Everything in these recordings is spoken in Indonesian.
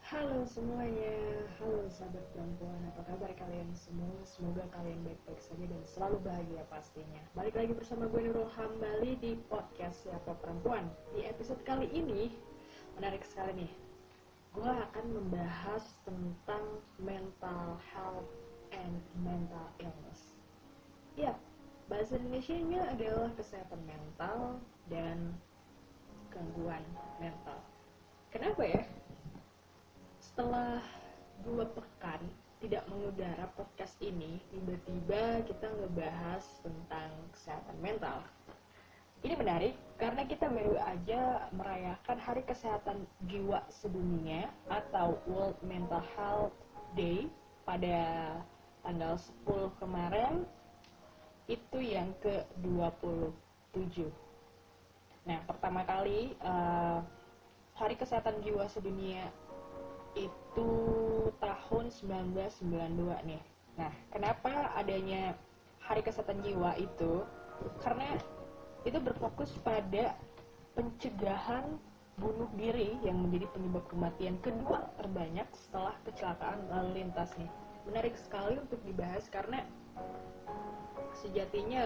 Halo semuanya, halo sahabat perempuan, apa kabar kalian semua? Semoga kalian baik-baik saja dan selalu bahagia pastinya. Balik lagi bersama gue Nurul Hambali di podcast Siapa Perempuan. Di episode kali ini, menarik sekali nih. Gue akan membahas tentang mental health and mental illness. Ya, bahasa Indonesianya adalah kesehatan mental dan gangguan mental. Kenapa ya? Setelah 2 pekan tidak mengudara podcast ini, tiba-tiba kita ngebahas tentang kesehatan mental. Ini menarik karena kita baru aja merayakan Hari Kesehatan Jiwa Sedunia atau World Mental Health Day pada tanggal 10 kemarin, itu yang ke-27. Nah, pertama kali Hari Kesehatan Jiwa Sedunia itu tahun 1992 nih. Nah, kenapa adanya Hari Kesehatan Jiwa itu? Karena itu berfokus pada pencegahan bunuh diri yang menjadi penyebab kematian kedua terbanyak setelah kecelakaan lalu lintas nih. Menarik sekali untuk dibahas karena sejatinya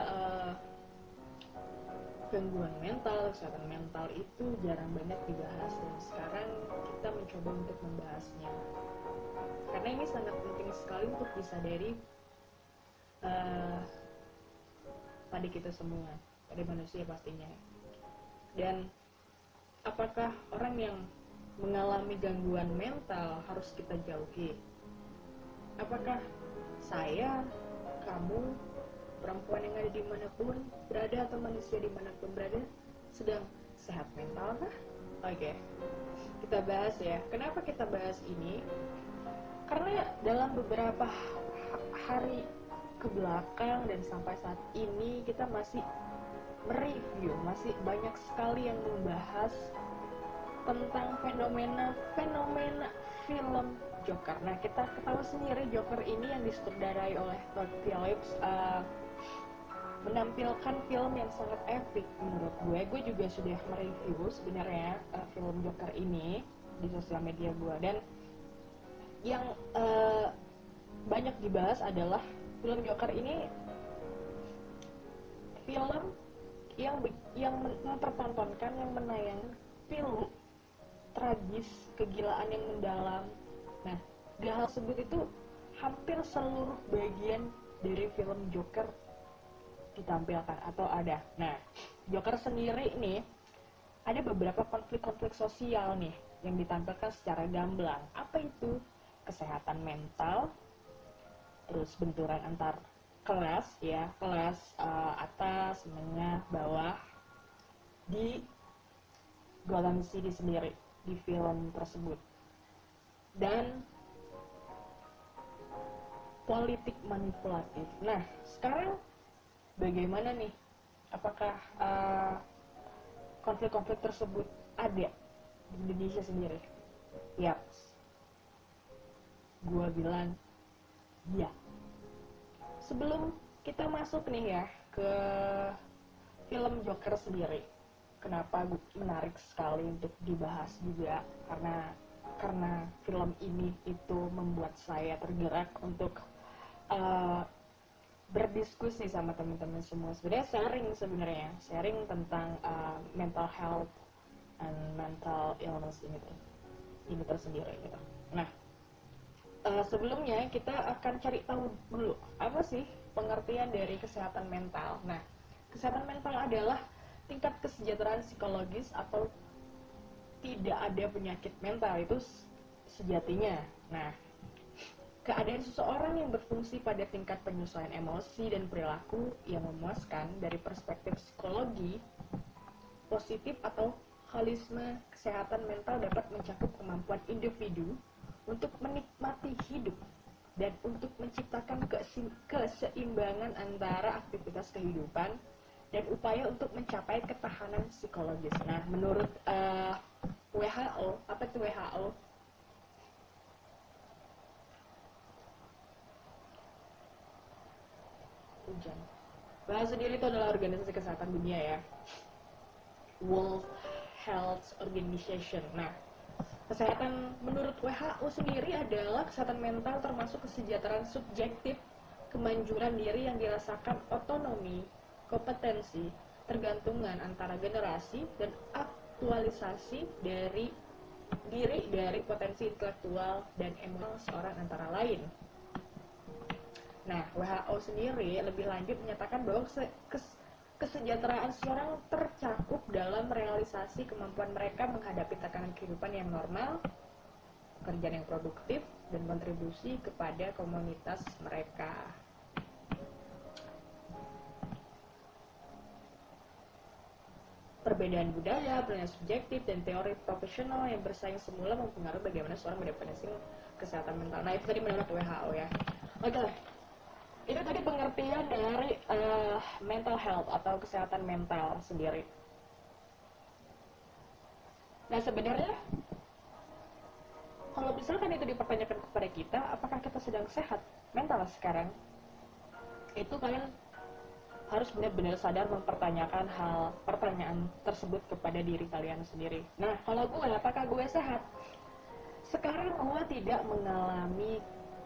gangguan mental, kesehatan mental itu jarang banget dibahas dan sekarang kita mencoba untuk membahasnya karena ini sangat penting sekali untuk disadari pada kita semua, pada manusia pastinya. Dan apakah orang yang mengalami gangguan mental harus kita jauhi? Apakah saya, kamu, perempuan yang ada dimanapun berada atau manusia dimanapun berada sedang sehat mental kah? Oke, kita bahas ya. Kenapa kita bahas ini? Karena dalam beberapa hari ke belakang dan sampai saat ini kita masih mereview, masih banyak sekali yang membahas tentang fenomena film Joker. Nah, kita ketahui sendiri Joker ini yang disutradarai oleh Todd Phillips menampilkan film yang sangat epic menurut gue. Gue juga sudah mereview sebenarnya film Joker ini di sosial media gue, dan yang banyak dibahas adalah film Joker ini film yang mempertontonkan, yang menayangkan film tragis, kegilaan yang mendalam. Nah, hal tersebut itu hampir seluruh bagian dari film Joker ditampilkan atau ada. Nah, Joker sendiri nih ada beberapa konflik-konflik sosial nih yang ditampilkan secara gamblang. Apa itu? Kesehatan mental, terus benturan antar kelas ya, kelas atas, menengah, bawah di Gotham City sendiri di film tersebut. Dan politik manipulatif. Nah, sekarang bagaimana nih? Apakah konflik-konflik tersebut ada di Indonesia sendiri? Yap, gua bilang ya. Sebelum kita masuk nih ya ke film Joker sendiri, kenapa menarik sekali untuk dibahas juga, karena film ini itu membuat saya tergerak untuk berdiskusi sama teman-teman semua. Sebenarnya sharing tentang mental health and mental illness ini tersendiri gitu. Nah, sebelumnya kita akan cari tahu dulu apa sih pengertian dari kesehatan mental. Nah, kesehatan mental adalah tingkat kesejahteraan psikologis atau tidak ada penyakit mental itu sejatinya. Nah, keadaan seseorang yang berfungsi pada tingkat penyesuaian emosi dan perilaku yang memuaskan dari perspektif psikologi positif atau holisme. Kesehatan mental dapat mencakup kemampuan individu untuk menikmati hidup dan untuk menciptakan keseimbangan antara aktivitas kehidupan dan upaya untuk mencapai ketahanan psikologis. Nah, menurut WHO, apa itu WHO? Hujan. WHO sendiri itu adalah organisasi kesehatan dunia ya, World Health Organization. Nah, Kesehatan menurut WHO sendiri adalah kesehatan mental termasuk kesejahteraan subjektif, kemanjuran diri yang dirasakan otonomi, kompetensi, tergantungan antara generasi, dan aktualisasi dari diri dari potensi intelektual dan emosional seorang antara lain. Nah, WHO sendiri lebih lanjut menyatakan bahwa kesejahteraan seseorang tercakup dalam realisasi kemampuan mereka menghadapi tekanan kehidupan yang normal, pekerjaan yang produktif, dan kontribusi kepada komunitas mereka. Perbedaan budaya, penilaian subjektif, dan teori profesional yang bersaing semula mempengaruhi bagaimana seorang mendefinisi kesehatan mental. Nah, itu tadi menurut WHO ya. Oke, itu tadi pengertian dari mental health atau kesehatan mental sendiri. Nah, sebenarnya kalau misalkan itu dipertanyakan kepada kita, apakah kita sedang sehat mental sekarang? Itu kalian harus benar-benar sadar mempertanyakan pertanyaan tersebut kepada diri kalian sendiri. Nah, kalau gue, apakah gue sehat? Sekarang gue tidak mengalami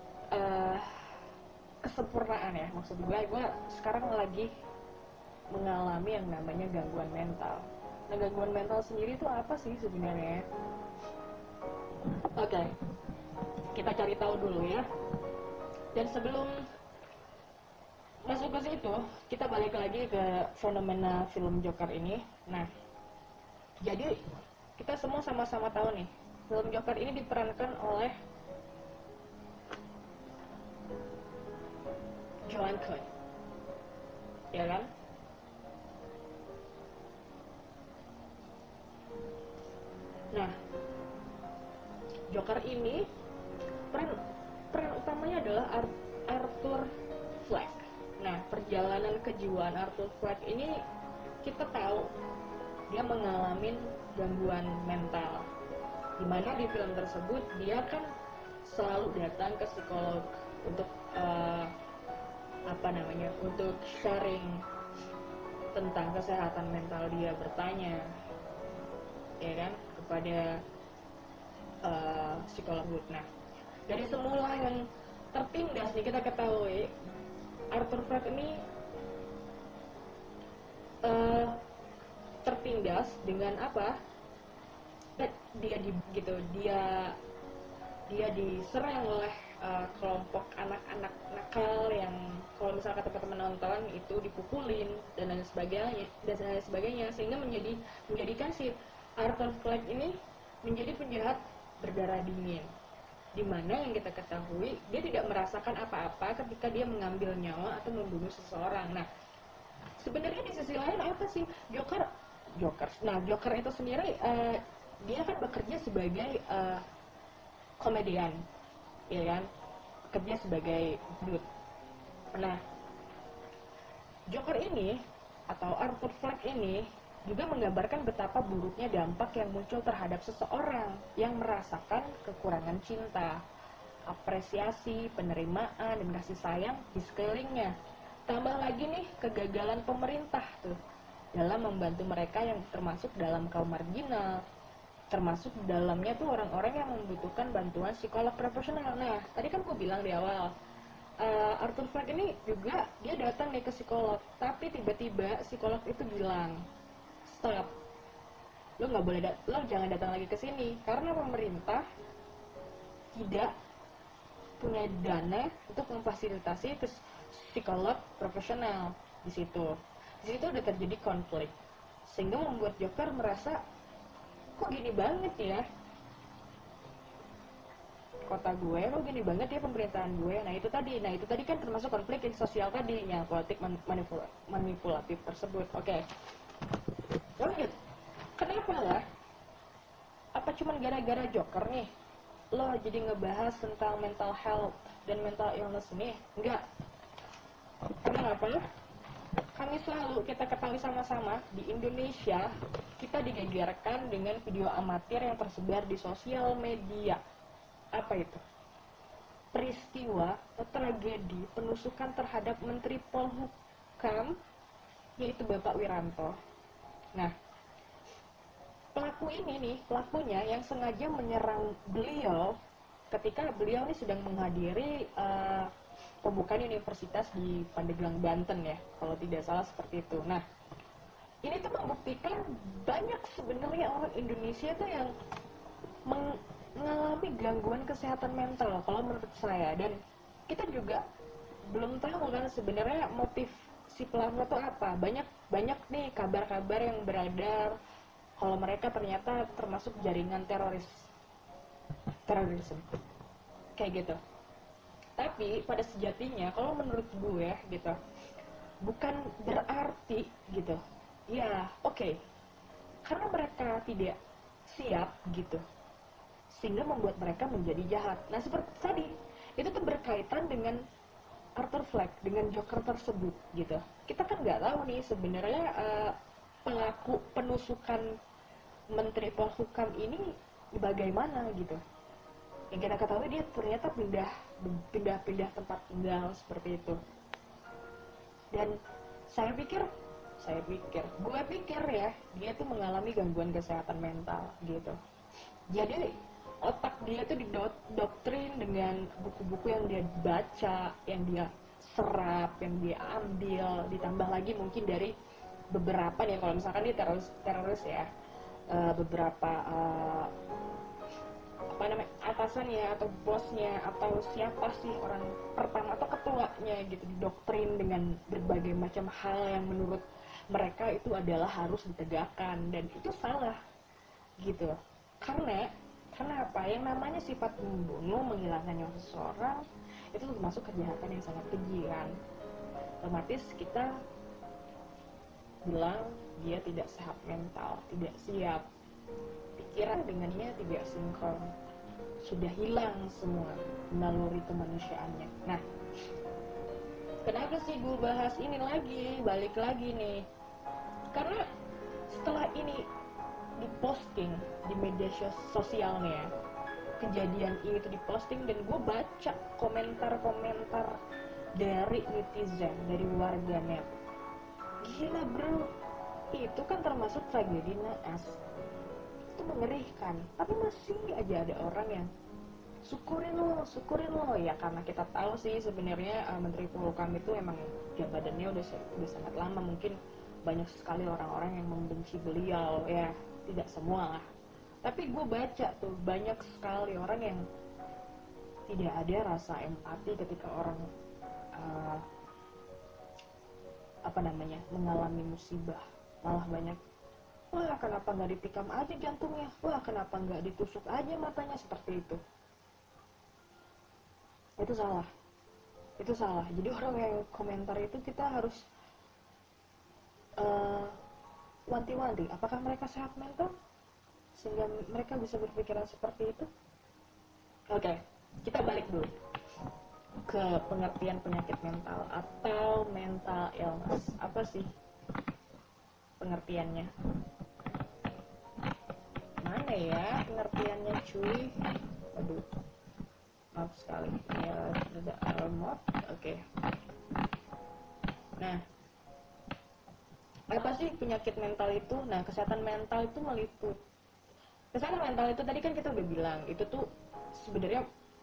kesempurnaan ya, maksud gue sekarang lagi mengalami yang namanya gangguan mental. Nah, gangguan mental sendiri itu apa sih sebenarnya? Oke, kita cari tahu dulu ya. Dan sebelum masuk ke situ, kita balik lagi ke fenomena film Joker ini. Nah, jadi kita semua sama-sama tahu nih, film Joker ini diperankan oleh Joaquin, ya kan? Nah, Joker ini peran utamanya adalah Arthur Fleck. Nah, perjalanan kejiwaan Arthur Fleck ini kita tahu dia mengalami gangguan mental. Dimana di film tersebut dia kan selalu datang ke psikolog untuk untuk sharing tentang kesehatan mental dia, bertanya ya kan kepada psikolog. Nah, dari semula yang tertindas nih kita ketahui Arthur Fleck ini tertindas dengan apa? Dia diserang oleh kelompok anak-anak nakal yang kalau misalnya kata teman nonton itu dipukulin dan lain sebagainya sehingga menjadikan si Arthur Fleck ini menjadi penjahat berdarah dingin, dimana yang kita ketahui dia tidak merasakan apa-apa ketika dia mengambil nyawa atau membunuh seseorang. Nah, sebenarnya di sisi lain apa sih Joker? Nah, Joker itu sendiri dia kan bekerja sebagai komedian, ya kan? Bekerja sebagai dude. Nah, Joker ini atau Arthur Fleck ini juga menggambarkan betapa buruknya dampak yang muncul terhadap seseorang yang merasakan kekurangan cinta, apresiasi, penerimaan, dan kasih sayang di sekelilingnya. Tambah lagi nih kegagalan pemerintah tuh dalam membantu mereka yang termasuk dalam kaum marginal, termasuk dalamnya tuh orang-orang yang membutuhkan bantuan psikolog profesional. Nah, tadi kan gue bilang di awal, Arthur Fleck ini juga dia datang nih ke psikolog, tapi tiba-tiba psikolog itu bilang, stop, lo jangan datang lagi ke sini karena pemerintah tidak punya dana untuk memfasilitasi psikolog profesional di situ. Di situ udah terjadi konflik, sehingga membuat Joker merasa kok gini banget ya kota gue, kok gini banget ya pemerintahan gue. Nah itu tadi kan termasuk konflik sosial tadi, yang politik manipulatif tersebut. Oke. Lanjut, kenapa lah? Apa cuman gara-gara Joker nih lo jadi ngebahas tentang mental health dan mental illness ini? Enggak. Karena apa ya? Kami selalu kita ketahui sama-sama di Indonesia kita digegerkan dengan video amatir yang tersebar di sosial media. Apa itu? Peristiwa atau tragedi penusukan terhadap Menteri Polhukam, yaitu Bapak Wiranto. Nah, pelakunya yang sengaja menyerang beliau ketika beliau ini sedang menghadiri pembukaan universitas di Pandeglang, Banten ya, kalau tidak salah seperti itu. Nah, ini tuh membuktikan banyak sebenarnya orang Indonesia tuh yang mengalami gangguan kesehatan mental kalau menurut saya, dan kita juga belum tahu kan sebenarnya motif si pelaku itu apa. Banyak nih kabar-kabar yang beredar kalau mereka ternyata termasuk jaringan terorisme kayak gitu. Tapi pada sejatinya kalau menurut gue gitu, bukan berarti gitu ya oke, karena mereka tidak siap gitu sehingga membuat mereka menjadi jahat. Nah seperti tadi, itu tuh berkaitan dengan Arthur Fleck, dengan Joker tersebut gitu. Kita kan nggak tahu nih sebenarnya pelaku penusukan Menteri Polhukam ini bagaimana gitu. Yang kita ketahui dia ternyata pindah tempat tinggal seperti itu. Dan gue pikir ya, dia tuh mengalami gangguan kesehatan mental gitu. Jadi otak dia tuh didoktrin dengan buku-buku yang dia baca, yang dia serap, yang dia ambil, ditambah lagi mungkin dari beberapa nih, kalau misalkan dia teroris ya, beberapa apa namanya, atasannya atau bosnya atau siapa sih orang pertama atau ketuanya gitu, didoktrin dengan berbagai macam hal yang menurut mereka itu adalah harus ditegakkan, dan itu salah gitu. Karena apa, yang namanya sifat membunuh, menghilangkan nyawa seseorang itu termasuk kejahatan yang sangat keji kan. Otomatis kita bilang dia tidak sehat mental, tidak siap, pikiran dengannya tidak sinkron, sudah hilang semua naluri kemanusiaannya. Nah, kenapa sih gue bahas ini lagi, balik lagi nih, karena setelah ini diposting di media sosialnya, kejadian ini tuh diposting, dan gue baca komentar-komentar dari netizen, dari warganet. Gila bro, itu kan termasuk tragedi naas, itu mengerikan, tapi masih aja ada orang yang syukurin lo ya, karena kita tahu sih sebenarnya Menteri Polhukam itu emang jabatannya udah sangat lama, mungkin banyak sekali orang-orang yang membenci beliau ya, tidak semua lah, tapi gue baca tuh banyak sekali orang yang tidak ada rasa empati ketika orang mengalami musibah. Malah banyak, wah kenapa nggak ditikam aja jantungnya, wah kenapa nggak ditusuk aja matanya, seperti itu. Itu salah. Jadi orang yang komentar itu kita harus wanti-wanti apakah mereka sehat mental sehingga mereka bisa berpikiran seperti itu. Oke, kita balik dulu ke pengertian penyakit mental atau mental illness. Apa sih pengertiannya? Mana ya pengertiannya cuy? Aduh, maaf sekali ya, tidak remote. Oke. Nah, apa sih penyakit mental itu? Nah, kesehatan mental itu kesehatan mental itu tadi kan kita udah bilang, itu tuh sebenarnya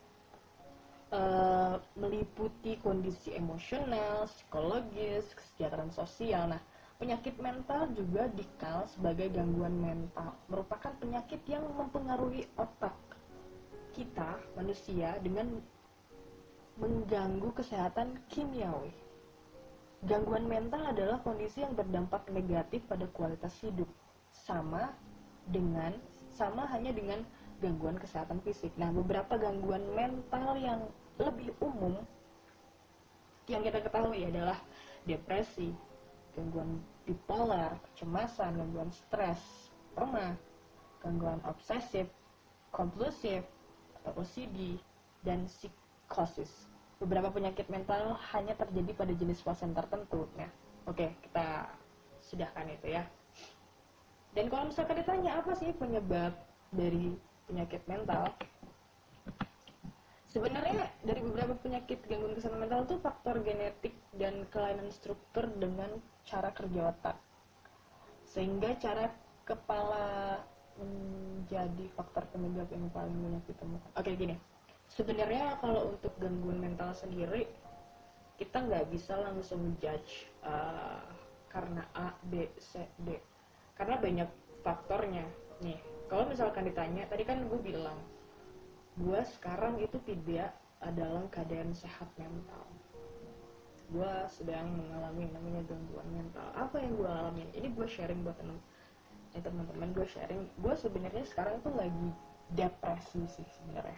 meliputi kondisi emosional, psikologis, kesejahteraan sosial. Nah, penyakit mental juga dikenal sebagai gangguan mental, merupakan penyakit yang mempengaruhi otak kita manusia dengan mengganggu kesehatan kimiawi. Gangguan mental adalah kondisi yang berdampak negatif pada kualitas hidup, sama hanya dengan gangguan kesehatan fisik. Nah, beberapa gangguan mental yang lebih umum yang kita ketahui adalah depresi, gangguan bipolar, kecemasan, gangguan stres, trauma, gangguan obsesif, kompulsif atau OCD, dan psikosis. Beberapa penyakit mental hanya terjadi pada jenis pasien tertentu. Nah, oke, kita sudahkan itu ya. Dan kalau misalkan ditanya apa sih penyebab dari penyakit mental, sebenarnya dari beberapa penyakit gangguan kesehatan mental itu faktor genetik dan kelainan struktur dengan cara kerja otak, sehingga cara kepala menjadi faktor penyebab yang paling banyak ditemukan? Oke, gini, sebenarnya kalau untuk gangguan mental sendiri kita nggak bisa langsung judge karena A, B, C, D, karena banyak faktornya. Nih, kalau misalkan ditanya, tadi kan gue bilang gue sekarang itu tidak dalam keadaan sehat mental, gue sedang mengalami namanya gangguan mental. Apa yang gue alami ini, gue sharing buat teman-teman, gue sharing, gue sebenarnya sekarang tuh lagi depresi sih sebenarnya.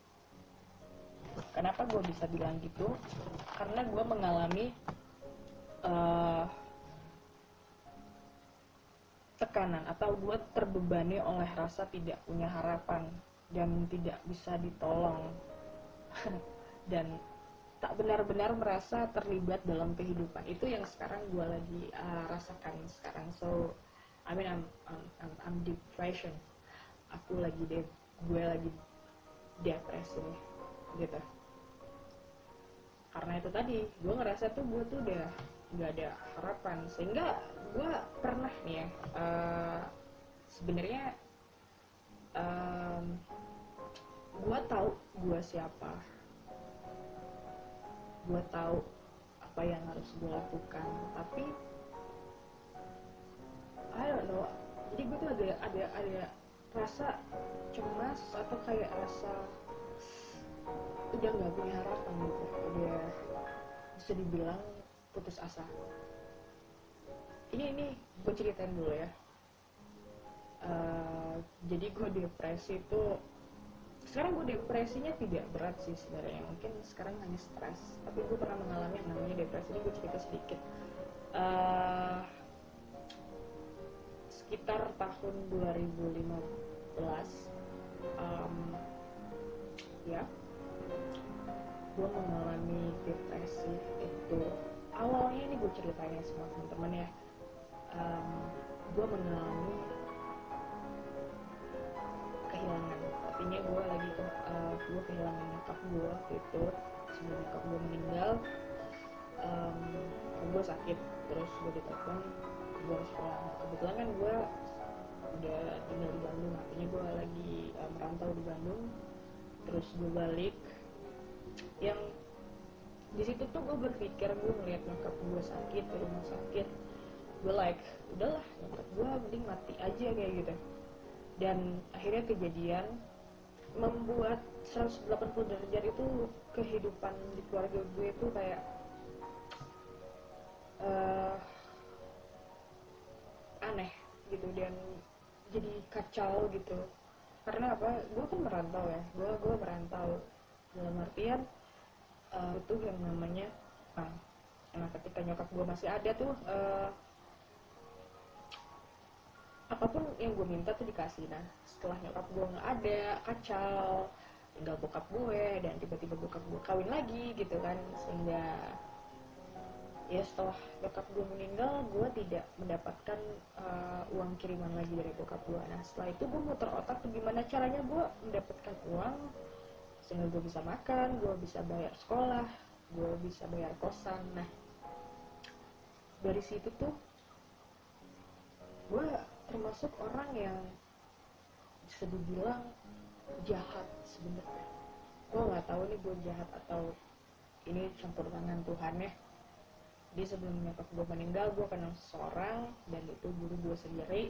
Kenapa gue bisa bilang gitu? Karena gue mengalami tekanan, atau gue terbebani oleh rasa tidak punya harapan dan tidak bisa ditolong dan tak benar-benar merasa terlibat dalam kehidupan. Itu yang sekarang gue lagi rasakan sekarang. So I mean I'm depression. Gue lagi depresi gitu. Karena itu tadi, gue ngerasa tuh gue tuh udah nggak ada harapan, sehingga gue pernah nih ya, sebenarnya gue tahu gue siapa, gue tahu apa yang harus gue lakukan, tapi I don't know, jadi gue tuh ada rasa cemas atau kayak rasa udah nggak punya harapan gitu, udah bisa dibilang putus asa. Ini gue ceritain dulu ya. Jadi gue depresi itu, sekarang gue depresinya tidak berat sih sebenarnya, mungkin sekarang hanya stres, tapi gue pernah mengalami yang namanya depresi. Ini gue cerita sedikit. Sekitar tahun 2015, ya, gue mengalami depresi itu. Awalnya ini gue ceritain ya sama teman-teman ya, gue mengalami kehilangan, artinya gue lagi gue kehilangan nyokap gue waktu itu. Sebelum nyokap gue meninggal, gue sakit, terus gue ditelepon gue harus pulang. Kebetulan kan gue udah tinggal di Bandung, artinya gue lagi merantau di Bandung. Terus gue balik, yang di situ tuh gue berpikir, gue ngeliat nyokap gue sakit di rumah sakit, gue like udahlah nyokap gue mending mati aja kayak gitu. Dan akhirnya kejadian membuat 180 derajat itu kehidupan di keluarga gue itu kayak aneh gitu, dan jadi kacau gitu. Karena apa? Gue kan merantau ya, gue merantau dalam artian itu yang namanya ketika nyokap gue masih ada tuh, apapun yang gue minta tuh dikasih. Nah setelah nyokap gue nggak ada, kacau, tinggal bokap gue, dan tiba-tiba bokap gue kawin lagi gitu kan, sehingga ya setelah bokap gue meninggal, gue tidak mendapatkan uang kiriman lagi dari bokap gue. Nah setelah itu gue muter otak tuh gimana caranya gue mendapatkan uang sehingga gue bisa makan, gue bisa bayar sekolah, gue bisa bayar kosan. Nah dari situ tuh gue termasuk orang yang bisa dibilang jahat sebenarnya. Gue nggak tahu nih gue jahat atau ini campur tangan Tuhan ya. Jadi sebelum nyokap gue meninggal, gue kenal seseorang, dan itu guru gue sendiri.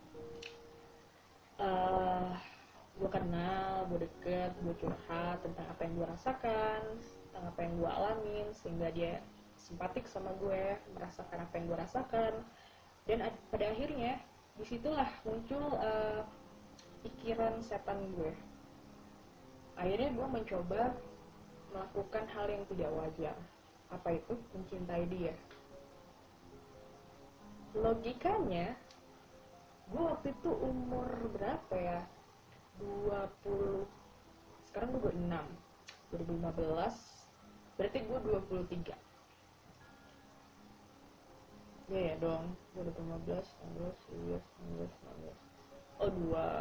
Gue kenal, gue deket, gue curhat tentang apa yang gue rasakan, tentang apa yang gue alamin, sehingga dia simpatik sama gue, merasakan apa yang gue rasakan. Dan pada akhirnya disitulah muncul pikiran setan gue. Akhirnya gue mencoba melakukan hal yang tidak wajar. Apa itu? Mencintai dia. Logikanya, gue waktu itu umur berapa ya? 20, sekarang gue 26, 2015, berarti gue 23. Ya dong, 2015, 16, 17, 19, 19. Oh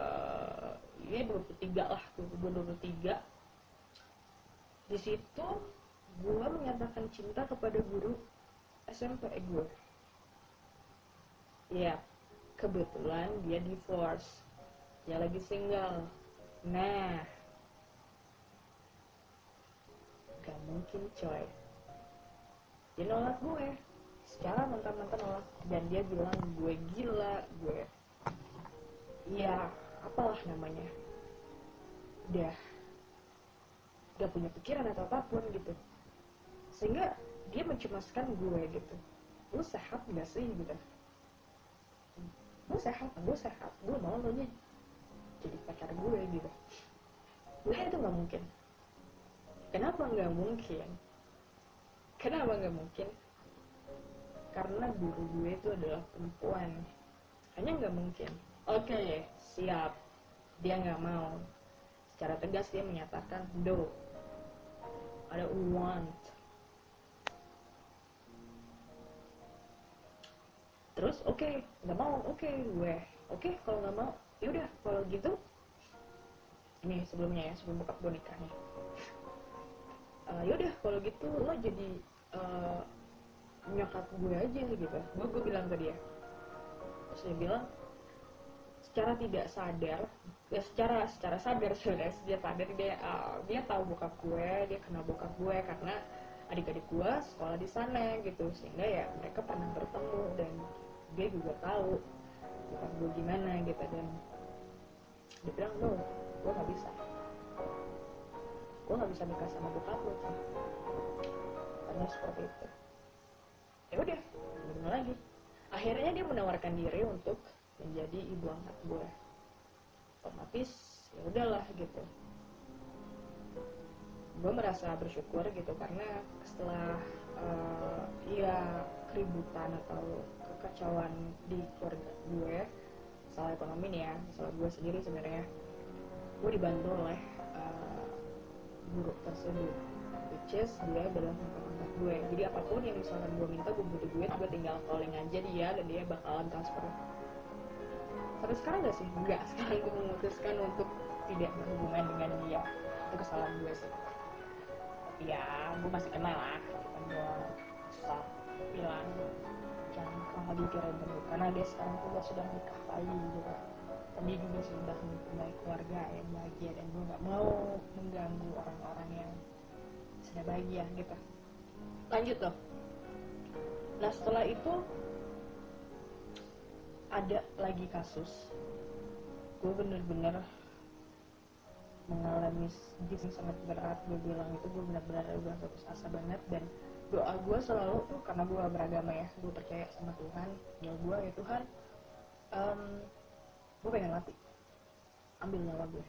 23 lah, gue 23. Di situ gue menyatakan cinta kepada guru SMP gue. Ya, kebetulan dia divorce. dia lagi single. Nah, gak mungkin coy, dia nolak gue secara mentah-mentah nolak, dan dia bilang gue gila, gue ya apalah namanya, udah gak punya pikiran atau apapun gitu, sehingga dia mencemaskan gue gitu. Lu sehat gak sih gitu? Gue sehat, gue mau lo jadi pacar gue gitu. Nah itu nggak mungkin. Kenapa nggak mungkin? Karena guru gue itu adalah perempuan. Hanya nggak mungkin. Oke, siap. Dia nggak mau. Secara tegas dia menyatakan no, I don't want. Terus nggak mau. Gue kalau nggak mau, yaudah kalau gitu. Ini sebelumnya ya, sebelum bokap gue nikah nih. Yaudah kalau gitu lo jadi uh, nyokap gue aja gitu. Gue bilang ke dia. Terus dia bilang secara tidak sadar, ya secara sadar sebenarnya dia sadar, dia tahu bokap gue, dia kenal bokap gue karena adik-adik gue sekolah di sana gitu, sehingga ya mereka pernah bertemu, dan dia juga tahu bokap gue gimana gitu. Dan dia bilang no, gue nggak bisa nikah sama bokap lo karena seperti itu. Ya udah, gimana lagi, akhirnya dia menawarkan diri untuk menjadi ibu angkat gue. Otomatis ya udahlah gitu, gue merasa bersyukur gitu, karena setelah ya keributan atau kekacauan di keluarga gue, masalah ekonomi nih ya, masalah gue sendiri sebenarnya, gue dibantu oleh guru tersebut, which is dia adalah angkat gue. Jadi apapun yang misalkan gue minta, gue butuh duit, gue tinggal calling aja dia dan dia bakalan transfer. Sampai sekarang gak sih? Enggak, sekarang gue memutuskan untuk tidak berhubungan dengan dia. Itu kesalahan gue sih. Ya gue masih kenal lah, kan gue susah bilang jangan kalau dikira dulu, karena dia sekarang juga sudah nikah lagi gitu, dan dia juga sudah mempunyai keluarga yang bahagia, dan gue nggak mau mengganggu orang-orang yang sudah bahagia gitu. Lanjut loh. Nah setelah itu ada lagi kasus, gue bener-bener mengalami yang sangat berat. Gue bilang itu gue benar-benar udah putus asa banget, dan doa gue selalu tuh, karena gue beragama ya, gue percaya sama Tuhan. Doa gue ya Tuhan, gue pengen mati, ambil nyawa gue.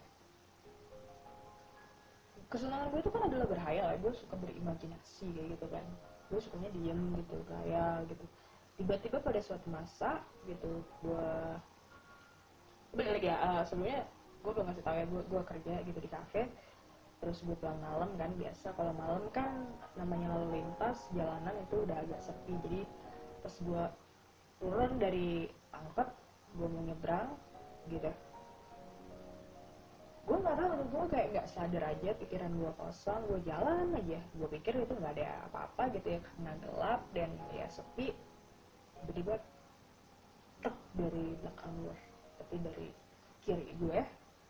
Kesenangan gue itu kan adalah berhayal ya, gue suka berimajinasi kayak gitu kan, gue sukanya diem gitu, gaya gitu. Tiba-tiba pada suatu masa gitu, gue balik lagi ya, sebelumnya gue belum ngasih tau ya, gue kerja gitu di kafe. Terus gue pulang malam kan, biasa kalau malam kan namanya lalu lintas jalanan itu udah agak sepi. Jadi pas gue turun dari angkot, gue mau nyebrang gitu, gue nggak tahu, gue kayak nggak sadar aja, pikiran gue kosong, gue jalan aja, gue pikir itu nggak ada apa-apa gitu ya, karena gelap dan ya sepi. Tiba-tiba tek dari belakang gue, tapi dari kiri gue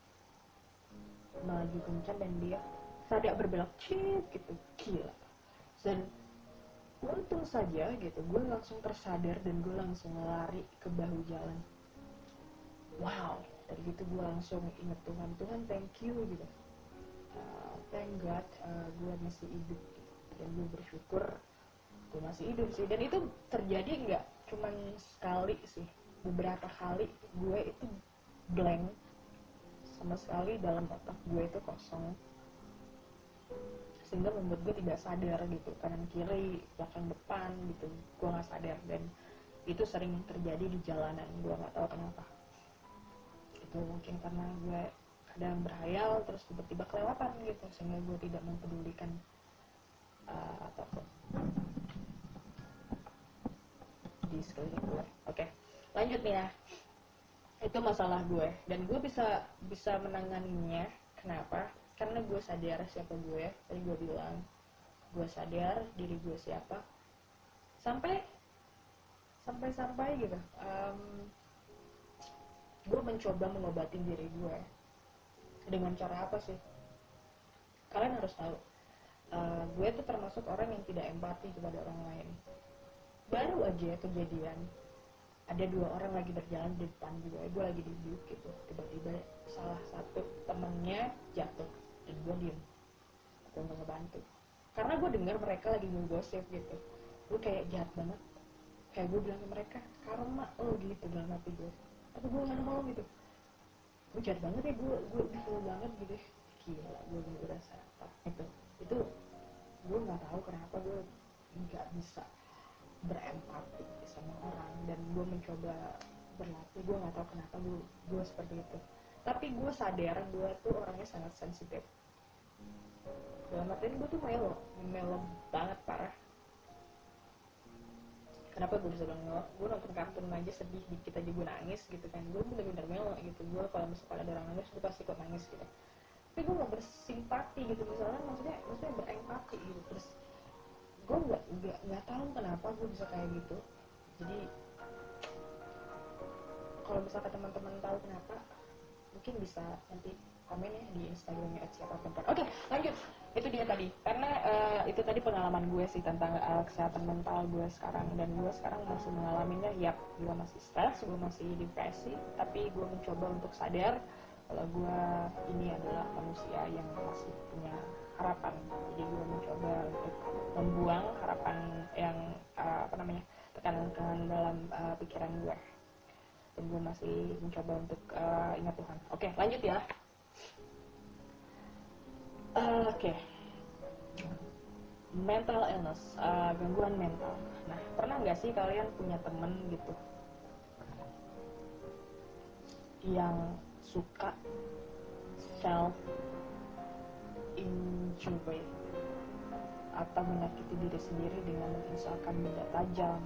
maju kencang, dan dia sadar berbelok cip gitu, gila. Dan untung saja gitu, gue langsung tersadar dan gue langsung lari ke bahu jalan. Wow, dari gitu gue langsung inget Tuhan, Tuhan thank you gitu, thank God, gue masih hidup gitu. Dan gue bersyukur gue masih hidup sih. Dan itu terjadi nggak cuman sekali sih, beberapa kali gue itu blank sama sekali, dalam otak gue itu kosong, sehingga membuat gue tidak sadar gitu, kanan kiri belakang depan gitu, gue nggak sadar. Dan itu sering terjadi di jalanan, gue nggak tahu kenapa. Itu mungkin karena gue kadang berhayal terus tiba-tiba kelewatan gitu, sehingga gue tidak mempedulikan apapun di sekeliling gue. Oke, lanjut nih ya. Itu masalah gue, dan gue bisa menanganinya. Kenapa? Karena gue sadar siapa gue. Tadi gue bilang gue sadar diri gue siapa, sampai gitu, gue mencoba mengobati diri gue. Dengan cara apa sih? Kalian harus tahu, gue tuh termasuk orang yang tidak empati kepada orang lain. Baru aja kejadian, ada 2 orang lagi berjalan di depan gue lagi duduk gitu, tiba-tiba salah satu temennya jatuh dan gue diem, gue nggak ngebantu karena gue dengar mereka lagi ngegosip gitu. Gue kayak jahat banget, kayak gue bilang ke mereka karma lo gitu dalam hati gue, tapi gue nggak mau gitu. Gue jahat banget ya, gue kesel banget gitu. Gila, gue berasa itu gue nggak tahu kenapa gue nggak bisa berempati sama orang, dan gue mencoba berlatih. Gue nggak tahu kenapa gue seperti itu, tapi gue sadar gue tuh orangnya sangat sensitif. Dalam artian gue tuh melo banget parah. Kenapa gue bisa bilang melo? Gue nonton kartun aja sedih dikit aja gue nangis gitu kan, gue bener-bener melo gitu. Gue kalau misalkan ada orang nangis gue pasti ikut nangis gitu, tapi gue nggak bersimpati gitu misalnya, maksudnya berempati gitu. Terus gue nggak tahu kenapa gue bisa kayak gitu. Jadi kalau misalkan teman-teman tahu kenapa, mungkin bisa nanti komen ya di Instagramnya @siapapun. Oke, lanjut. Itu dia tadi, karena itu tadi pengalaman gue sih tentang kesehatan mental gue sekarang, dan gue sekarang masih mengalaminya. Yap, gue masih stres, gue masih depresi, tapi gue mencoba untuk sadar kalau gue ini adalah manusia yang masih punya harapan. Jadi gue mencoba untuk membuang harapan yang tekanan-tekanan dalam pikiran gue, dan gue masih mencoba untuk ingat Tuhan. Oke, lanjut ya. Oke. Mental illness, gangguan mental. Nah, pernah nggak sih kalian punya temen gitu yang suka self injury atau menyakiti diri sendiri dengan menginstalkan benda tajam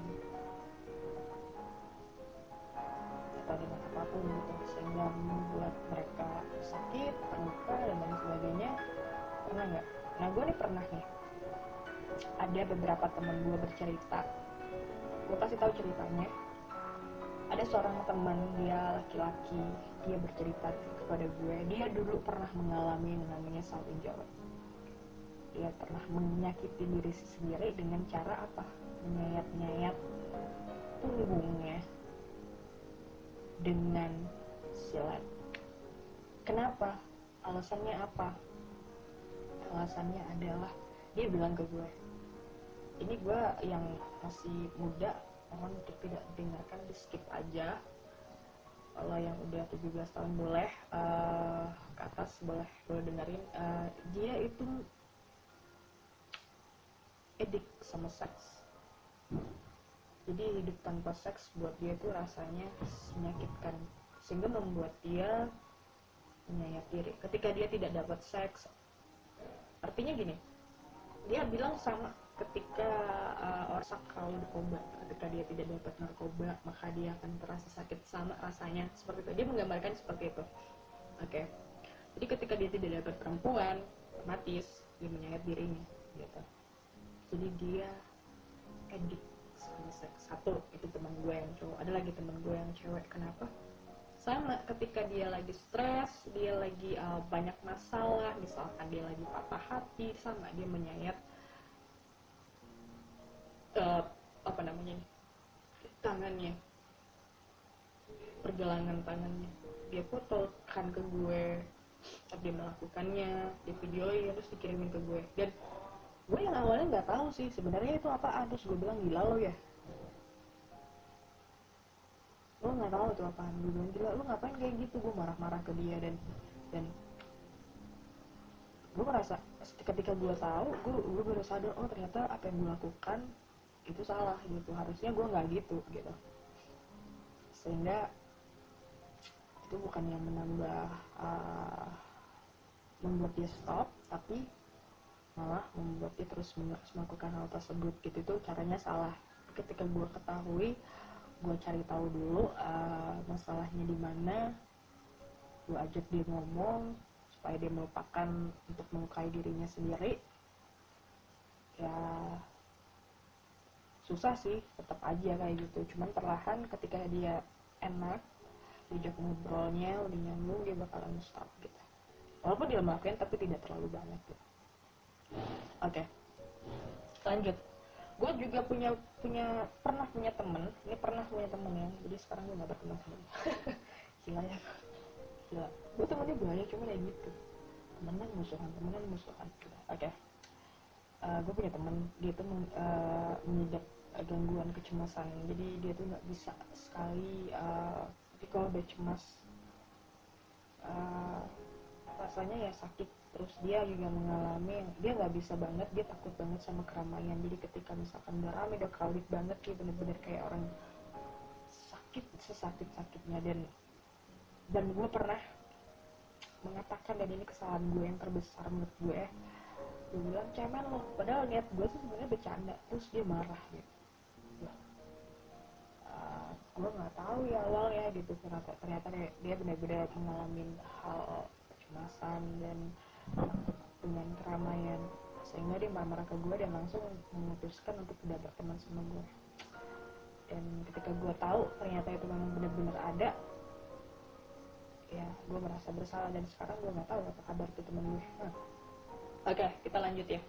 atau dengan apapun gitu, sehingga membuat mereka sakit, terluka, dan lain sebagainya? Pernah nggak? Nah, gue nih pernah nih. Ada beberapa teman gue bercerita, gue kasih tahu ceritanya. Ada seorang teman, dia laki-laki, dia bercerita kepada gue, dia dulu pernah mengalami namanya self injury. Dia pernah menyakiti diri sendiri dengan cara apa? Menyayat-nyayat punggungnya dengan silet. Kenapa? Alasannya apa? Alasannya adalah, dia bilang ke gue, ini gue yang masih muda, mohon untuk tidak dengarkan, di skip aja. Kalau yang udah 17 tahun boleh, ke atas boleh dengerin. Dia itu edik sama seks. Jadi hidup tanpa seks buat dia itu rasanya menyakitkan, sehingga membuat dia menyayat diri ketika dia tidak dapat seks. Artinya gini, dia bilang sama ketika orang sakau narkoba, ketika dia tidak dapat narkoba maka dia akan terasa sakit, sama rasanya seperti itu. Dia menggambarkan seperti itu. Oke. Jadi ketika dia tidak dapat perempuan, otomatis dia menyayat dirinya gitu. Jadi dia edik sama seks. Satu, itu teman gue yang cowok. Ada lagi teman gue yang cewek. Kenapa? Sama, ketika dia lagi stres, dia lagi banyak masalah, misalkan dia lagi patah hati, sama dia menyayat tangannya, pergelangan tangannya, dia fotokan ke gue saat dia melakukannya, dia videoin terus dikirimin ke gue. Dan gue yang awalnya nggak tahu sih sebenarnya itu apaan. Terus gue bilang, gila lo ya, lo nggak tahu itu apaan. Gue bilang, gila lo ngapain kayak gitu. Gue marah-marah ke dia, dan gue merasa ketika gue tahu, gue baru sadar, oh ternyata apa yang gue lakukan itu salah gitu, harusnya gue nggak gitu. Sehingga itu bukan yang membuat dia stop, tapi malah membuat dia terus menerus melakukan hal tersebut gitu. Itu caranya salah. Ketika gue ketahui, gue cari tahu dulu masalahnya di mana, gue ajak dia ngomong supaya dia melupakan untuk melukai dirinya sendiri. Ya susah sih, tetap aja kayak gitu. Cuman perlahan ketika dia enak, diajak ngobrolnya udah nyambung, dia bakalan stop gitu, walaupun dia maafin tapi tidak terlalu banyak gitu. Oke, lanjut. Gue juga pernah punya temen, ini pernah punya temen ya, jadi sekarang gue gak berteman sama dia. Gila ya, gila, gue temennya banyak cuma kayak gitu, temenan musuhan gitu. Oke. Gue punya temen, dia tuh mengidap gangguan kecemasan, jadi dia tuh nggak bisa sekali, jadi kalau udah cemas rasanya ya sakit. Terus dia juga mengalami, dia nggak bisa banget, dia takut banget sama keramaian, jadi ketika misalkan udah rame, udah crowded banget, dia bener-bener kayak orang sakit sesakit-sakitnya. Dan gue pernah mengatakan, dan ini kesalahan gue yang terbesar menurut gue bilang cemen lo, padahal niat gue tuh sebenarnya bercanda. Terus dia marah gitu. Gue nggak tahu ya awalnya gitu, ternyata dia benar-benar mengalami hal kecemasan dan takut dengan keramaian, sehingga dia marah ke gue dan langsung memutuskan untuk tidak berteman sama gue. Dan ketika gue tahu ternyata itu memang benar-benar ada, ya gue merasa bersalah, dan sekarang gue nggak tahu apa kabar tuh temen gue. Oke, kita lanjut ya.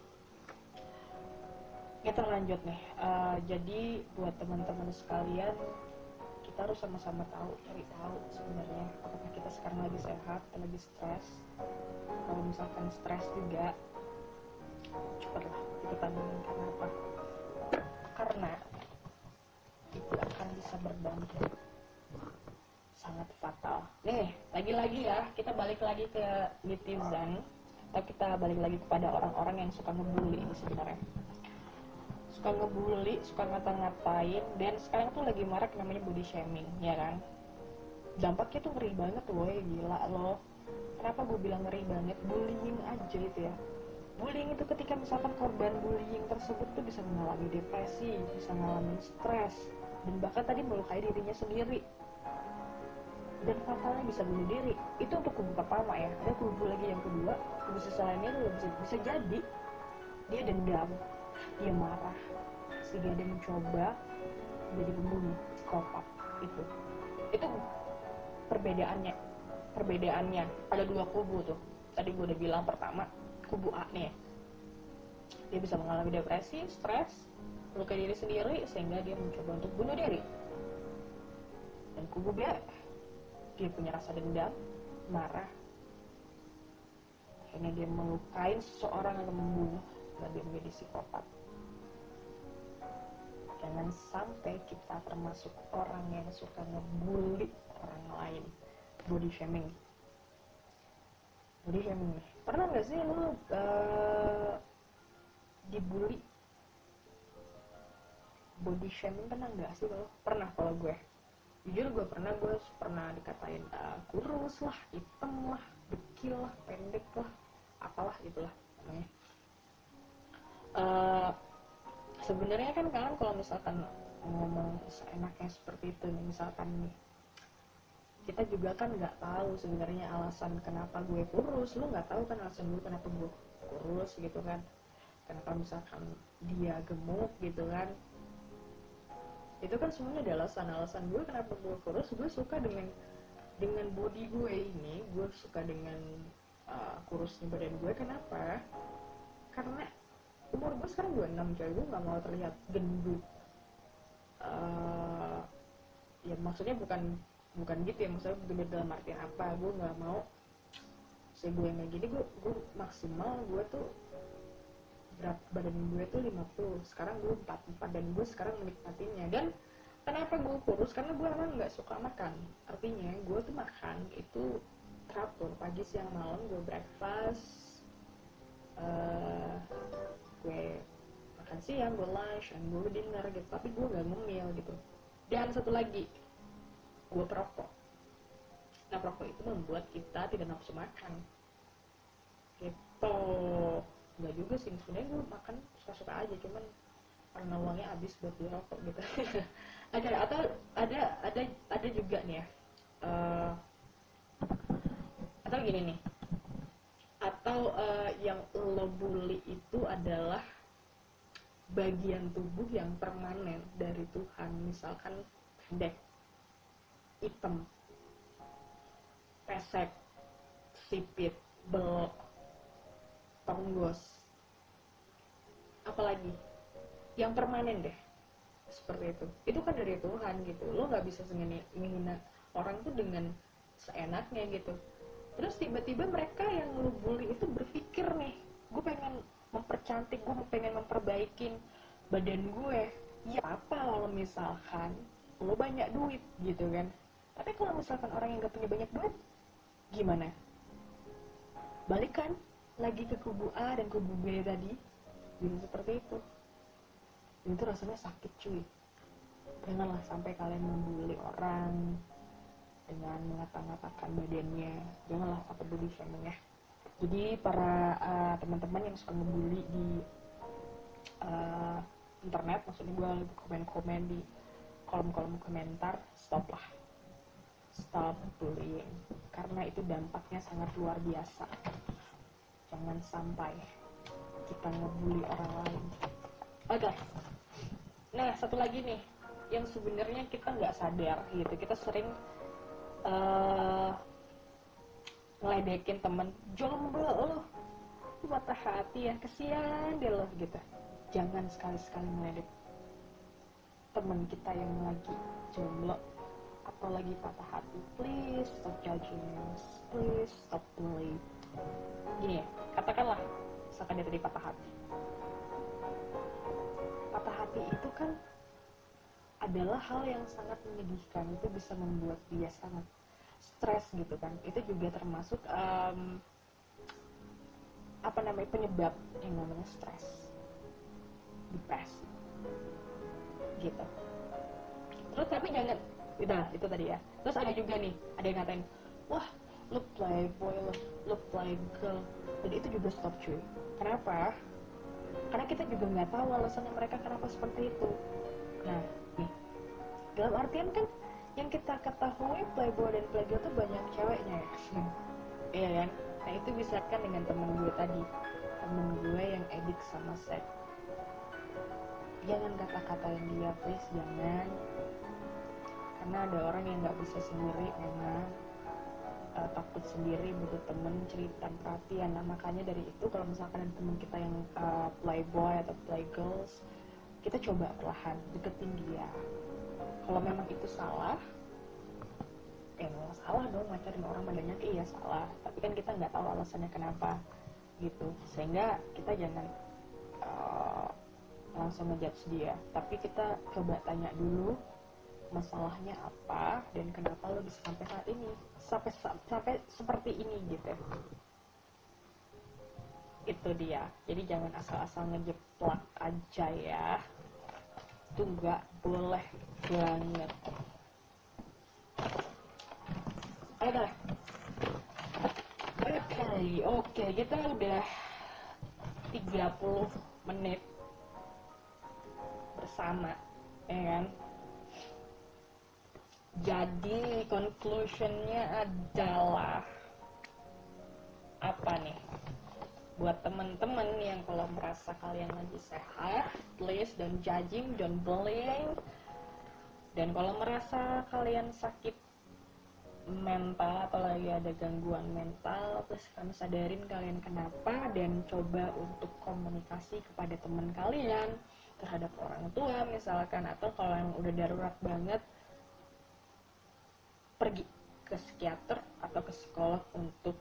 Kita lanjut nih. Jadi buat teman-teman sekalian, kita harus sama-sama cari tahu sebenarnya apakah kita sekarang lagi sehat atau lagi stres. Kalau misalkan stres juga, cepatlah kita tanyain karena apa? Karena itu akan bisa berdampak sangat fatal. Nih, lagi-lagi ya, kita balik lagi ke netizen, atau kita balik lagi kepada orang-orang yang suka ngebully ini sebenarnya. Suka ngebully, suka ngata-ngatain, dan sekarang tuh lagi marak namanya body shaming, ya kan? Dampaknya tuh ngeri banget woy, gila loh. Kenapa gue bilang ngeri banget? Bullying aja itu ya. Bullying itu ketika misalkan korban bullying tersebut tuh bisa mengalami depresi, bisa mengalami stres, dan bahkan tadi melukai dirinya sendiri. Dan fatalnya bisa bunuh diri. Itu untuk kubu pertama ya. Ada kubu lagi yang kedua, kubu sisi lainnya tuh bisa jadi dia dendam, dia marah, sehingga dia mencoba jadi pembunuh, psikopat. Itu perbedaannya ada dua kubu tuh. Tadi gue udah bilang, pertama kubu A nih, dia bisa mengalami depresi, stres, melukai diri sendiri sehingga dia mencoba untuk bunuh diri. Dan kubu B, dia punya rasa dendam, marah, akhirnya dia melukai seseorang atau membunuh, dan dia menjadi psikopat. Jangan sampai kita termasuk orang yang suka ngebully orang lain. Body shaming nih, pernah nggak sih lu dibully? Body shaming pernah nggak sih lo? Pernah. Kalau gue jujur, gue pernah dikatain kurus lah, hitam lah, dekil lah, pendek lah, apalah gitulah namanya. Sebenarnya kan kalian kalau misalkan ngomong seenaknya seperti itu nih, misalkan nih, kita juga kan nggak tahu sebenarnya alasan kenapa gue kurus. Lu nggak tahu kan alasan gue kenapa gue kurus gitu kan, kenapa misalkan dia gemuk gitu kan. Itu kan semuanya ada alasan gue kenapa gue kurus. Gue suka dengan body gue ini, gue suka dengan kurusnya badan gue. Kenapa? Karena umur gue sekarang 26 coy, gue nggak mau terlihat gendut. Ya maksudnya bukan gitu ya, maksudnya gendut dalam artian apa, gue nggak mau gue yang kayak gini. Gue maksimal gue tuh berat badan gue tuh 50, sekarang gue 44, dan gue sekarang menikmatinya. Dan kenapa gue kurus? Karena gue emang nggak suka makan. Artinya gue tuh makan itu teratur, pagi siang malam gue breakfast, gue makan siang, gue lunch, dan gue dinner gitu, tapi gue nggak ngemil gitu. Dan satu lagi, gue perokok. Nah, perokok itu membuat kita tidak nafsu makan gitu. Nggak juga sih, sebenarnya gue makan suka-suka aja, cuman karena uangnya habis buat beli rokok gitu. Atau ada juga nih ya, atau gini nih, atau yang lo bully itu adalah bagian tubuh yang permanen dari Tuhan, misalkan pendek, hitam, pesek, sipit, belok, tonggos, apalagi yang permanen deh, seperti itu kan dari Tuhan gitu. Lo nggak bisa menghina orang tuh dengan seenaknya gitu. Terus tiba-tiba mereka yang lo bully itu berpikir nih, gue pengen mempercantik, gue pengen memperbaikin badan gue. Ya apa kalau misalkan lo banyak duit gitu kan, tapi kalau misalkan orang yang gak punya banyak duit gimana? Balikan lagi ke kubu A dan kubu B tadi, gitu seperti itu rasanya sakit cuy. Janganlah sampai kalian membuli orang dengan mengata-ngatakan badannya, janganlah sampai body shaming ya. Jadi para teman-teman yang suka ngebully di internet, maksudnya gue komen-komen di kolom-kolom komentar, stop bullying, karena itu dampaknya sangat luar biasa. Jangan sampai kita ngebully orang lain. Oke. Nah, satu lagi nih yang sebenarnya kita nggak sadar gitu, kita sering ngeledekin temen, jomblo lo patah hati ya, kesian deh lo gitu. Jangan sekali-sekali ngeledek temen kita yang lagi jomblo atau lagi patah hati. Please stop judging, please stop bullying. Gini ya, katakanlah misalkan dia tadi patah hati itu kan adalah hal yang sangat menyedihkan, itu bisa membuat dia sangat stres gitu kan. Itu juga termasuk penyebab yang namanya stres, depresi gitu. Terus tapi jangan, nah itu tadi ya. Terus ada juga nih, ada yang ngatain, wah lu playboy, lu playgirl, dan itu juga stop cuy. Kenapa? Karena kita juga nggak tahu alasannya mereka kenapa seperti itu. Nah nih, dalam artian kan yang kita ketahui playboy dan playgirl tuh banyak ceweknya ya. Iya kan? Nah itu bisa kan dengan temen gue tadi, temen gue yang edik sama seks. Jangan kata-katain dia, please jangan. Karena ada orang yang nggak bisa sendiri memang, takut sendiri, butuh temen cerita perhatian. Nah makanya dari itu kalau misalkan ada temen kita yang playboy atau playgirls, kita coba perlahan deketin dia. Kalau memang itu salah, nggak salah dong ngajarin orang banyak, iya salah, tapi kan kita nggak tahu alasannya kenapa gitu, sehingga kita jangan langsung ngejudge dia, tapi kita coba tanya dulu masalahnya apa dan kenapa lo bisa sampai saat ini, sampai seperti ini gitu. Itu dia, jadi jangan asal-asal ngejeplak aja ya, itu nggak boleh banget. Ayo Oke, kita udah 30 menit bersama, ya kan? Jadi conclusionnya adalah apa nih? Buat temen-temen yang kalau merasa kalian lagi sehat, please don't judging, don't bullying. Dan kalau merasa kalian sakit mental atau lagi ada gangguan mental, terus kamu sadarin kalian kenapa, dan coba untuk komunikasi kepada teman kalian, terhadap orang tua misalkan, atau kalau yang udah darurat banget pergi ke psikiater atau ke psikolog untuk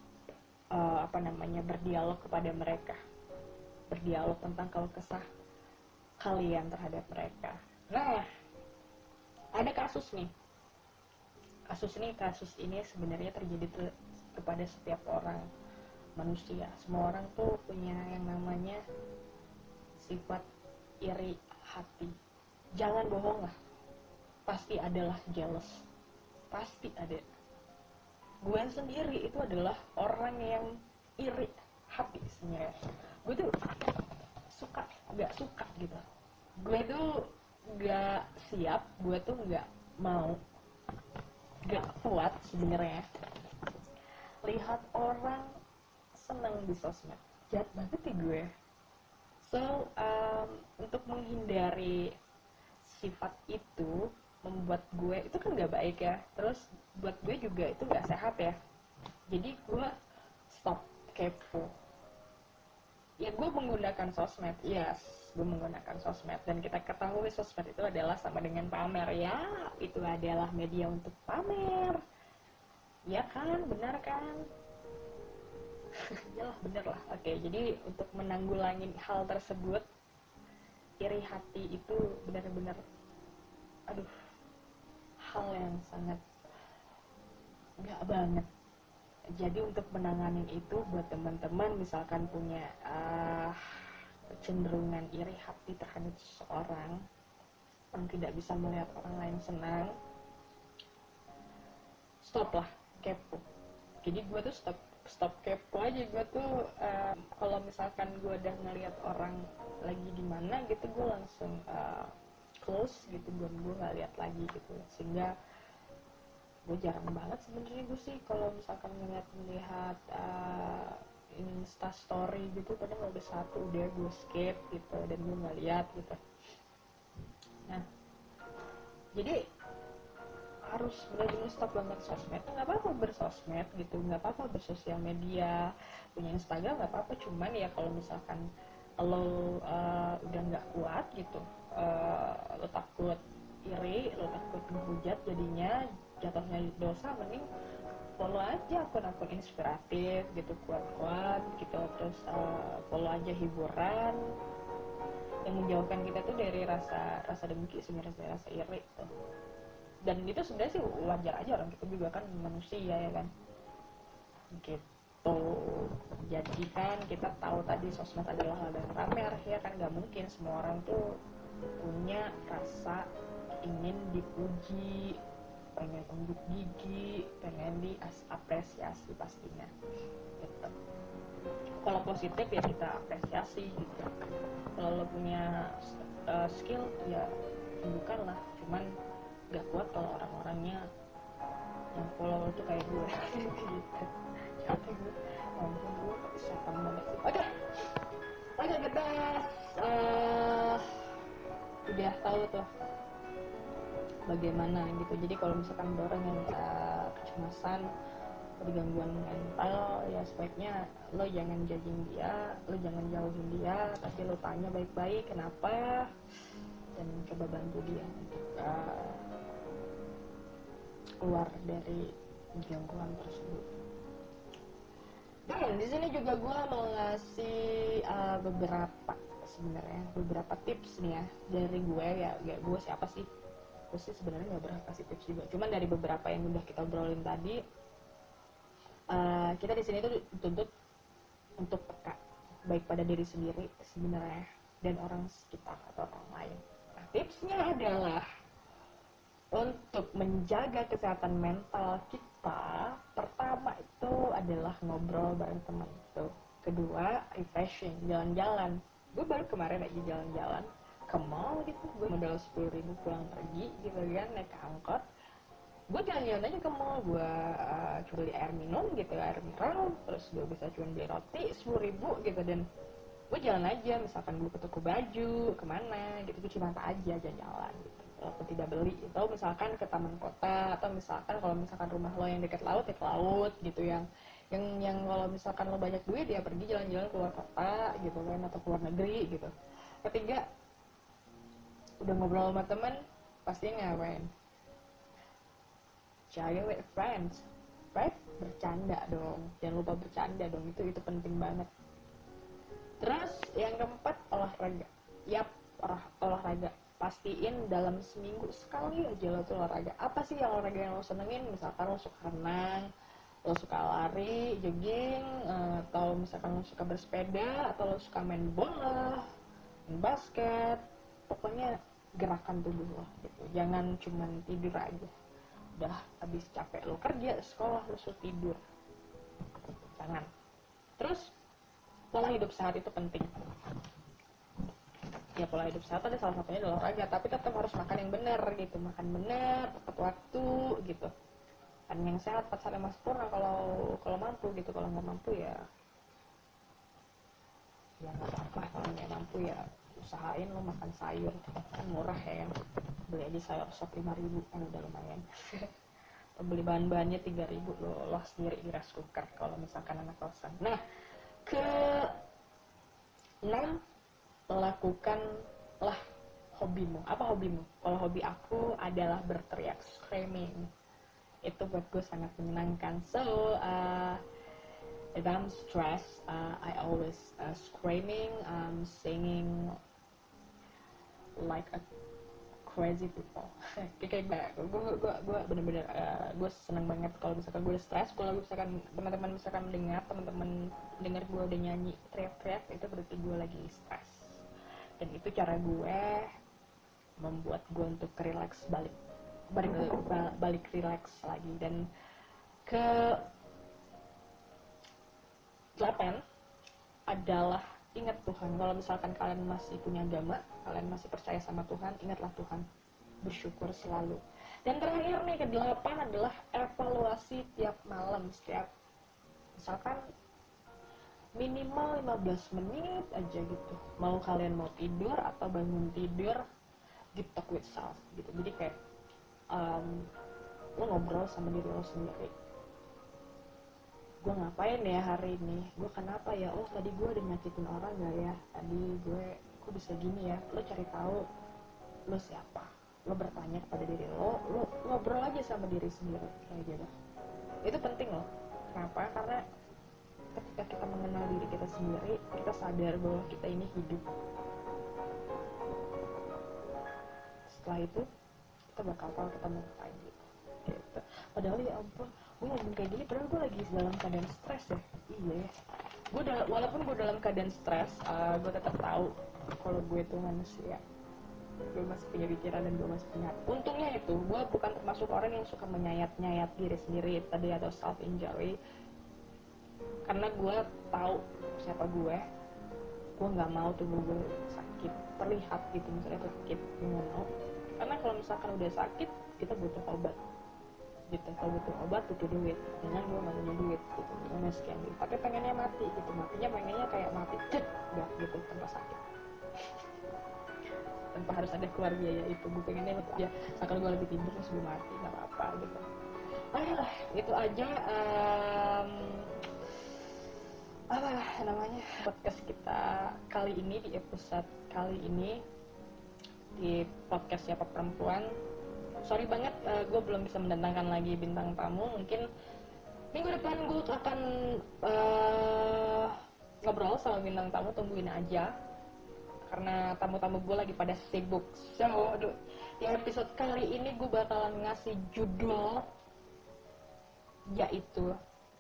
berdialog kepada mereka, berdialog tentang keluh kesah kalian terhadap mereka. Nah, ada kasus ini sebenarnya terjadi kepada setiap orang manusia. Semua orang tuh punya yang namanya sifat iri hati. Jangan bohong lah, pasti adalah jealous, pasti ada. Gue sendiri itu adalah orang yang iri hati sebenarnya. Gue tuh gak suka gitu. Gue tuh gak siap, gue tuh gak mau, gak kuat sebenarnya lihat orang seneng di sosmed. Jahat banget ya gue. So untuk menghindari sifat itu, membuat gue itu kan nggak baik ya, terus buat gue juga itu nggak sehat ya. Jadi gue stop kepo. Ya gue menggunakan sosmed, yes, gue menggunakan sosmed, dan kita ketahui sosmed itu adalah sama dengan pamer ya, itu adalah media untuk pamer, ya kan, benar kan? Ya lah, bener lah. Oke, jadi untuk menanggulangi hal tersebut, iri hati itu benar-benar, aduh, hal yang sangat nggak banget. Jadi untuk menangani itu, buat teman-teman misalkan punya kecenderungan iri hati terhadap seseorang yang tidak bisa melihat orang lain senang, stop lah kepo. Jadi gue tuh stop kepo aja. Gue tuh kalau misalkan gue udah ngelihat orang lagi di mana gitu, gue langsung close gitu, gue nggak lihat lagi gitu. Sehingga gue jarang banget sebenarnya gue sih kalau misalkan melihat Insta story gitu, kadang udah satu udah gue skip gitu dan gue nggak lihat gitu. Nah, jadi harus benar-benar stop banget sosmed. Nggak apa-apa bersosmed gitu, nggak apa-apa bersosial media, punya Instagram nggak apa-apa, cuman ya kalau misalkan lo udah nggak kuat gitu, lo takut iri, lo takut menghujat jadinya jatuhnya dosa, mending follow aja akun-akun inspiratif gitu, kuat-kuat gitu, terus follow aja hiburan yang menjauhkan kita tuh dari rasa dengki sebenarnya, rasa iri tuh. Dan itu sebenarnya sih wajar aja, orang kita juga kan manusia ya kan gitu. Jadi kan kita tahu tadi sosmed adalah hal yang pamer ya kan, nggak mungkin semua orang tuh punya rasa ingin dipuji, pengen unjuk gigi, pengen diapresiasi pastinya gitu. Kalau positif ya kita apresiasi gitu, kalau lo punya skill ya tunjukkan lah, cuman gak kuat kalau orang-orangnya yang follow itu kayak gue gitu. Capek gue, ampun gue setan banget sih. Oke kita udah tahu tuh bagaimana gitu. Jadi kalau misalkan ada orang yang kecemasan atau gangguan mental, ya sebaiknya lo jangan judging dia, lo jangan jauhin dia, tapi lo tanya baik-baik kenapa, dan coba bantu dia untuk keluar dari gangguan tersebut. Dan di sini juga gue mau ngasih beberapa tips nih ya dari gue ya. Gue siapa sih? Gue sih sebenarnya nggak berhak kasih tips juga. Cuman dari beberapa yang udah kita obrolin tadi, kita di sini tuh dituntut untuk peka, baik pada diri sendiri sebenarnya dan orang sekitar atau orang lain. Nah, tipsnya adalah untuk menjaga kesehatan mental kita, pertama itu adalah ngobrol bareng teman itu. Kedua, refreshing, jalan-jalan. Gue baru kemarin lagi jalan-jalan ke mall gitu, gue modal 10.000 pulang pergi gitu kan, naik angkot. Gue jalan-jalan aja ke mall, gue cuma beli air minum gitu, air mineral, terus gue bisa cuma beli roti 10.000 gitu, dan gue jalan aja, misalkan gue ke toko baju, kemana gitu, gue cuma aja jalan-jalan gitu, walaupun tidak beli. Atau misalkan ke taman kota, atau misalkan kalau misalkan rumah lo yang dekat laut ya ke laut gitu, yang kalau misalkan lo banyak duit ya pergi jalan-jalan keluar kota gitu kan, atau keluar negeri gitu. Ketiga, udah ngobrol sama temen, pasti ngapain? Sharing with friends, right? Bercanda dong, jangan lupa bercanda dong, itu penting banget. Terus yang keempat, olahraga. Yap, olahraga. Pastiin dalam seminggu sekali aja lo tuh olahraga. Apa sih yang olahraga yang lo senengin? Misalkan lo suka renang, lo suka lari, jogging, atau misalkan lo suka bersepeda, atau lo suka main bola, main basket. Pokoknya gerakan tubuh lo gitu. Jangan cuman tidur aja. Udah habis capek lo kerja, sekolah, lo suruh tidur. Jangan. Terus pola hidup sehat itu penting. Ya pola hidup sehat ada salah satunya adalah olahraga, tapi tetap harus makan yang benar gitu, makan benar tepat waktu gitu, kan yang sehat 4 hari mas sempurna kalau mampu gitu. Kalau nggak mampu ya nggak apa-apa, kalau nggak mampu ya usahain lo makan sayur, kan murah ya kan, beli aja sayur sop 5.000 kan udah lumayan. Beli bahan-bahannya 3.000 lo sendiri di rice cooker kalau misalkan anak kosan. Nah, ke 6, lakukanlah hobimu. Apa hobimu? Kalau hobi aku adalah berteriak, screaming. Itu buat gue sangat menyenangkan. So if I'm stressed, I always screaming, singing like a crazy people. Kayak gue bener-bener gue seneng banget kalau misalkan gue udah stres. Kalau misalkan teman-teman dengar gue udah nyanyi teriak-teriak, itu berarti gue lagi stres. Dan itu cara gue membuat gue untuk balik relax lagi. Dan ke 8 adalah ingat Tuhan. Kalau misalkan kalian masih punya agama, kalian masih percaya sama Tuhan, ingatlah Tuhan, bersyukur selalu. Dan terakhir nih, ke 8 adalah evaluasi tiap malam. Setiap misalkan minimal 15 menit aja gitu, mau kalian mau tidur atau bangun tidur, deep talk with self gitu. Jadi kayak lo ngobrol sama diri lo sendiri, gue ngapain ya hari ini, gue kenapa ya, oh tadi gue udah nyakitin orang gak ya, tadi gue kok bisa gini ya. Lo cari tahu lo siapa, lo bertanya kepada diri lo ngobrol aja sama diri sendiri kayak gitu. Itu penting loh. Kenapa? Karena ketika kita mengenal diri kita sendiri, kita sadar bahwa kita ini hidup. Setelah itu kita bakal tahu kita mau ngapain gitu. Padahal ya ampun, gue ngomong kayak gini padahal gue lagi dalam keadaan stres ya. Iya ya, walaupun gue dalam keadaan stres, gue tetap tahu kalau gue itu manusia, gue masih punya pikiran dan gue masih punya. Untungnya itu gue bukan termasuk orang yang suka menyayat diri sendiri tadi atau self injury, karena gue tahu siapa gue nggak mau tubuh gue sakit terlihat gitu, misalnya sakit gue nggak mau. Karena kalau misalkan udah sakit kita butuh obat gitu, kalau butuh obat butuh duit, dengan gue nggak punya duit gitu, punya sekian duit, tapi pengennya mati gitu, matinya pengennya kayak mati cet udah gitu tanpa sakit, tanpa harus ada keluar biaya itu. Gue pengennya ya sakal gue lagi tidur terus gue mati nggak apa-apa gitu. Ayolah, itu aja apa namanya podcast kita kali ini, di episode kali ini di podcast Siapa Perempuan. Sorry banget, gue belum bisa mendatangkan lagi bintang tamu. Mungkin minggu depan gue akan ngobrol sama bintang tamu, tungguin aja karena tamu-tamu gue lagi pada sibuk. So di episode kali ini gue bakalan ngasih judul yaitu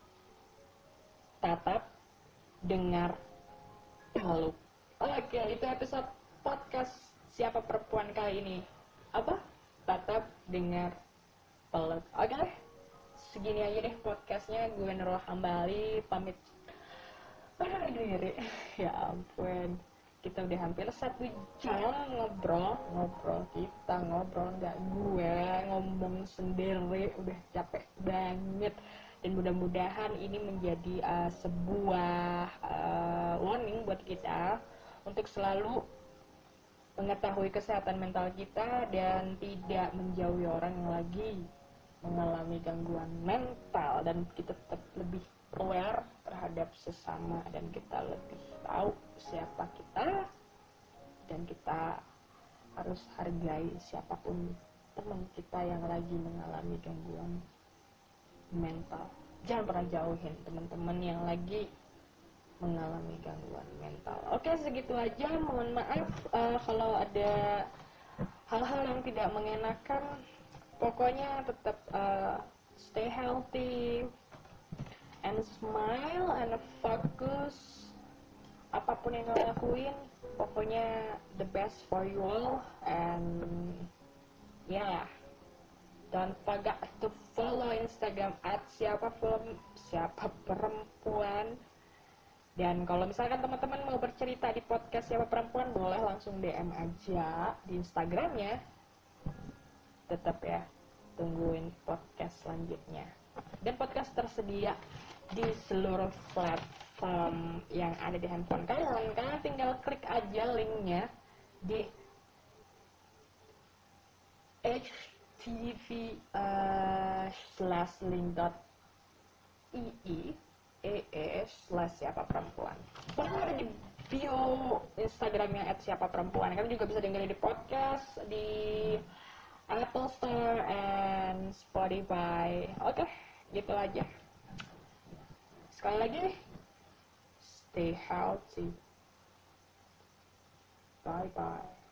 tatap, dengar, peluk. Oke, itu episode podcast Siapa Perempuan kali ini. Apa? Tatap, dengar, peluk. Oke, segini aja deh podcastnya. Gue Nurul Hambali pamit diri. Ya ampun, kita udah hampir 1 jam ngobrol. Kita ngobrol, nggak gue ngomong sendiri, udah capek banget. Dan mudah-mudahan ini menjadi sebuah warning buat kita untuk selalu mengetahui kesehatan mental kita dan tidak menjauhi orang yang lagi mengalami gangguan mental, dan kita tetap lebih aware terhadap sesama dan kita lebih tahu siapa kita, dan kita harus hargai siapapun teman kita yang lagi mengalami gangguan mental. Jangan pernah jauhin teman-teman yang lagi mengalami gangguan mental. Oke, segitu aja. Mohon maaf kalau ada hal-hal yang tidak mengenakan. Pokoknya tetap stay healthy and smile and focus. Apapun yang kalian lakuin, pokoknya the best for you all. And yeah, don't forget to follow Instagram @siapa perempuan. Dan kalau misalkan teman-teman mau bercerita di podcast Siapa Perempuan, boleh langsung DM aja di Instagramnya. Tetap ya, tungguin podcast selanjutnya. Dan podcast tersedia di seluruh platform yang ada di handphone kalian. Kalian tinggal klik aja linknya di http slash link dot slash siapa perempuan. Pokoknya ada di bio Instagramnya @siapa perempuan. Kalian juga bisa dengerin di podcast di Apple Store and Spotify. Oke, gitu aja. Sekali lagi, stay healthy. Bye bye.